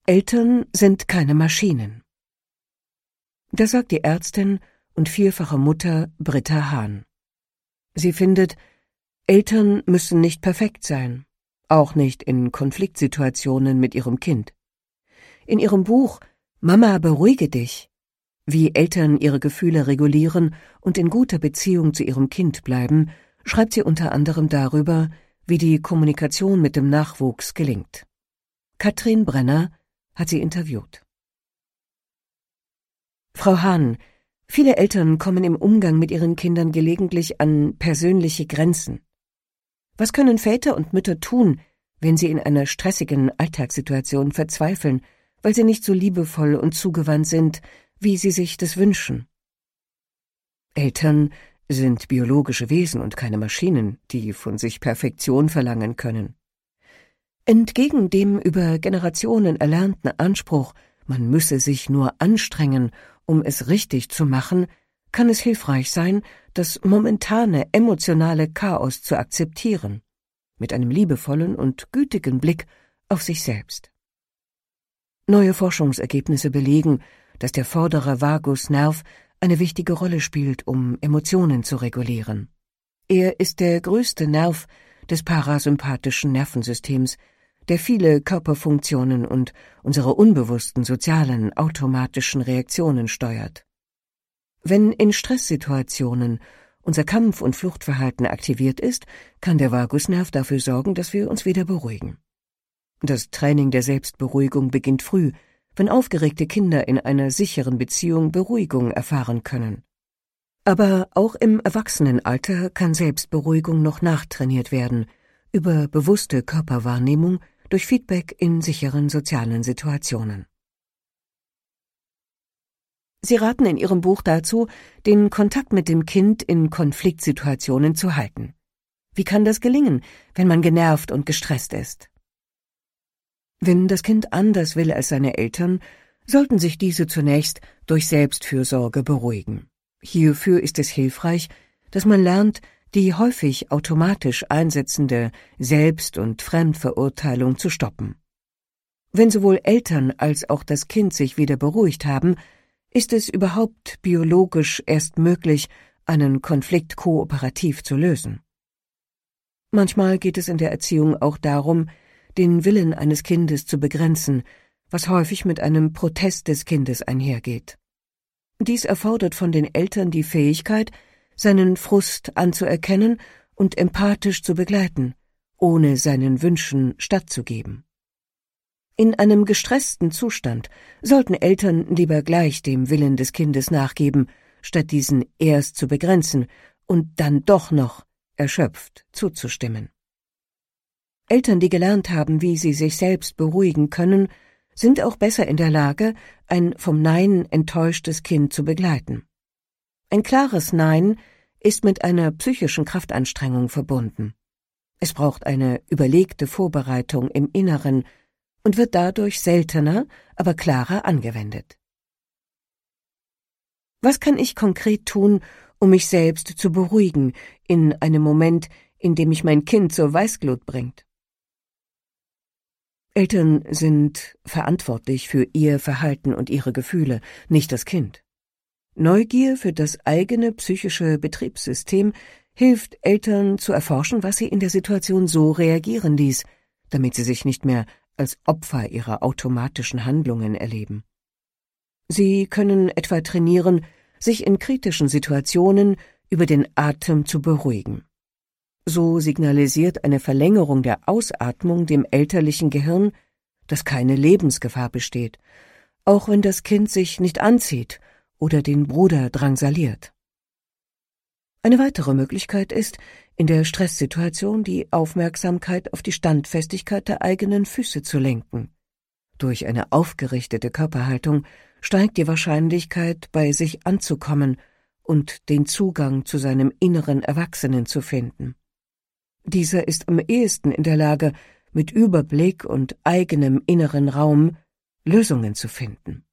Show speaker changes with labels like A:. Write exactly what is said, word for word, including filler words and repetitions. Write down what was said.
A: Eltern sind keine Maschinen. Das sagt die Ärztin und vierfache Mutter Britta Hahn. Sie findet, Eltern müssen nicht perfekt sein, auch nicht in Konfliktsituationen mit ihrem Kind. In ihrem Buch »Mama, beruhige dich«, wie Eltern ihre Gefühle regulieren und in guter Beziehung zu ihrem Kind bleiben, schreibt sie unter anderem darüber, wie die Kommunikation mit dem Nachwuchs gelingt. Katrin Brenner hat sie interviewt. Frau Hahn, viele Eltern kommen im Umgang mit ihren Kindern gelegentlich an persönliche Grenzen. Was können Väter und Mütter tun, wenn sie in einer stressigen Alltagssituation verzweifeln, weil sie nicht so liebevoll und zugewandt sind, wie sie sich das wünschen? Eltern sind biologische Wesen und keine Maschinen, die von sich Perfektion verlangen können. Entgegen dem über Generationen erlernten Anspruch, man müsse sich nur anstrengen, um es richtig zu machen, kann es hilfreich sein, das momentane emotionale Chaos zu akzeptieren, mit einem liebevollen und gütigen Blick auf sich selbst. Neue Forschungsergebnisse belegen, dass der vordere Vagusnerv eine wichtige Rolle spielt, um Emotionen zu regulieren. Er ist der größte Nerv des parasympathischen Nervensystems, der viele Körperfunktionen und unsere unbewussten sozialen, automatischen Reaktionen steuert. Wenn in Stresssituationen unser Kampf- und Fluchtverhalten aktiviert ist, kann der Vagusnerv dafür sorgen, dass wir uns wieder beruhigen. Das Training der Selbstberuhigung beginnt früh, wenn aufgeregte Kinder in einer sicheren Beziehung Beruhigung erfahren können. Aber auch im Erwachsenenalter kann Selbstberuhigung noch nachtrainiert werden, über bewusste Körperwahrnehmung, durch Feedback in sicheren sozialen Situationen. Sie raten in Ihrem Buch dazu, den Kontakt mit dem Kind in Konfliktsituationen zu halten. Wie kann das gelingen, wenn man genervt und gestresst ist? Wenn das Kind anders will als seine Eltern, sollten sich diese zunächst durch Selbstfürsorge beruhigen. Hierfür ist es hilfreich, dass man lernt, die häufig automatisch einsetzende Selbst- und Fremdverurteilung zu stoppen. Wenn sowohl Eltern als auch das Kind sich wieder beruhigt haben, ist es überhaupt biologisch erst möglich, einen Konflikt kooperativ zu lösen. Manchmal geht es in der Erziehung auch darum, den Willen eines Kindes zu begrenzen, was häufig mit einem Protest des Kindes einhergeht. Dies erfordert von den Eltern die Fähigkeit, seinen Frust anzuerkennen und empathisch zu begleiten, ohne seinen Wünschen stattzugeben. In einem gestressten Zustand sollten Eltern lieber gleich dem Willen des Kindes nachgeben, statt diesen erst zu begrenzen und dann doch noch erschöpft zuzustimmen. Eltern, die gelernt haben, wie sie sich selbst beruhigen können, sind auch besser in der Lage, ein vom Nein enttäuschtes Kind zu begleiten. Ein klares Nein ist mit einer psychischen Kraftanstrengung verbunden. Es braucht eine überlegte Vorbereitung im Inneren und wird dadurch seltener, aber klarer angewendet. Was kann ich konkret tun, um mich selbst zu beruhigen, in einem Moment, in dem mich mein Kind zur Weißglut bringt? Eltern sind verantwortlich für ihr Verhalten und ihre Gefühle, nicht das Kind. Neugier für das eigene psychische Betriebssystem hilft Eltern zu erforschen, was sie in der Situation so reagieren ließ, damit sie sich nicht mehr als Opfer ihrer automatischen Handlungen erleben. Sie können etwa trainieren, sich in kritischen Situationen über den Atem zu beruhigen. So signalisiert eine Verlängerung der Ausatmung dem elterlichen Gehirn, dass keine Lebensgefahr besteht, auch wenn das Kind sich nicht anzieht oder den Bruder drangsaliert. Eine weitere Möglichkeit ist, in der Stresssituation die Aufmerksamkeit auf die Standfestigkeit der eigenen Füße zu lenken. Durch eine aufgerichtete Körperhaltung steigt die Wahrscheinlichkeit, bei sich anzukommen und den Zugang zu seinem inneren Erwachsenen zu finden. Dieser ist am ehesten in der Lage, mit Überblick und eigenem inneren Raum Lösungen zu finden.